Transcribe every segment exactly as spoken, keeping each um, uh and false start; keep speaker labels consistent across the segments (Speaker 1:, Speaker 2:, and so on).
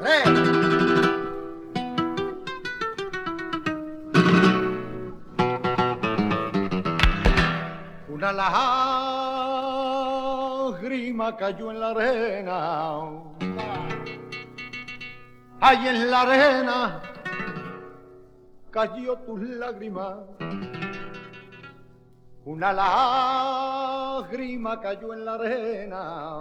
Speaker 1: Una lágrima cayó en la arena. Ay, en la arena cayó tus lágrimas. Una lágrima cayó en la arena.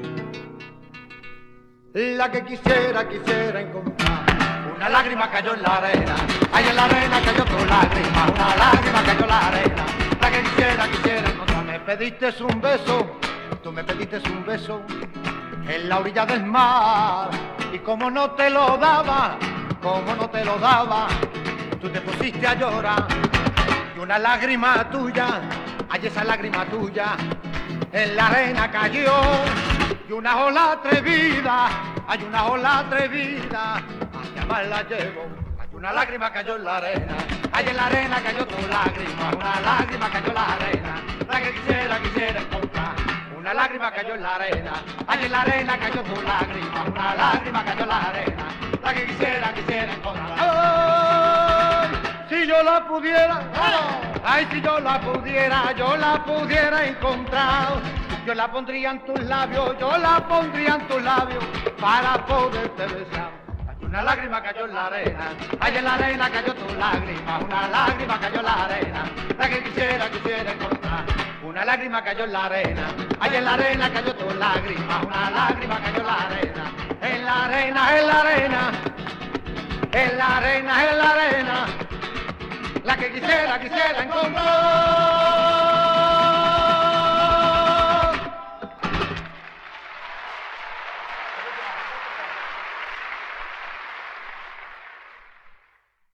Speaker 1: La que quisiera, quisiera encontrar. Una lágrima cayó en la arena. Ay, en la arena cayó tu lágrima. Una lágrima cayó en la arena. La que quisiera, quisiera encontrar. Me pediste un beso, tú me pediste un beso en la orilla del mar. Y como no te lo daba, como no te lo daba, tú te pusiste a llorar. Y una lágrima tuya, ay, esa lágrima tuya, en la arena cayó. Y una ola atrevida, hay una ola atrevida, hacia mar la llevo. Hay una lágrima cayó en la arena, hay en la arena cayó tu lágrima. Una lágrima cayó en la arena, la que quisiera, quisiera encontrar. Una lágrima cayó en la arena, ay, en la arena cayó tu lágrima. Una lágrima cayó en la arena, la que quisiera, quisiera encontrar. ¡Ay! Si yo la pudiera, ay, si yo la pudiera, yo la pudiera encontrar. Yo la pondría en tus labios, yo la pondría en tus labios para poderte besar. Hay una lágrima cayó en la arena, ay, en la arena cayó tu lágrima. Una lágrima cayó en la arena, la que quisiera, quisiera encontrar. Una lágrima cayó en la arena, ay, en la arena cayó tu lágrima. Una lágrima cayó en la arena, en la arena, en la arena, en la arena, en la arena, la que quisiera, quisiera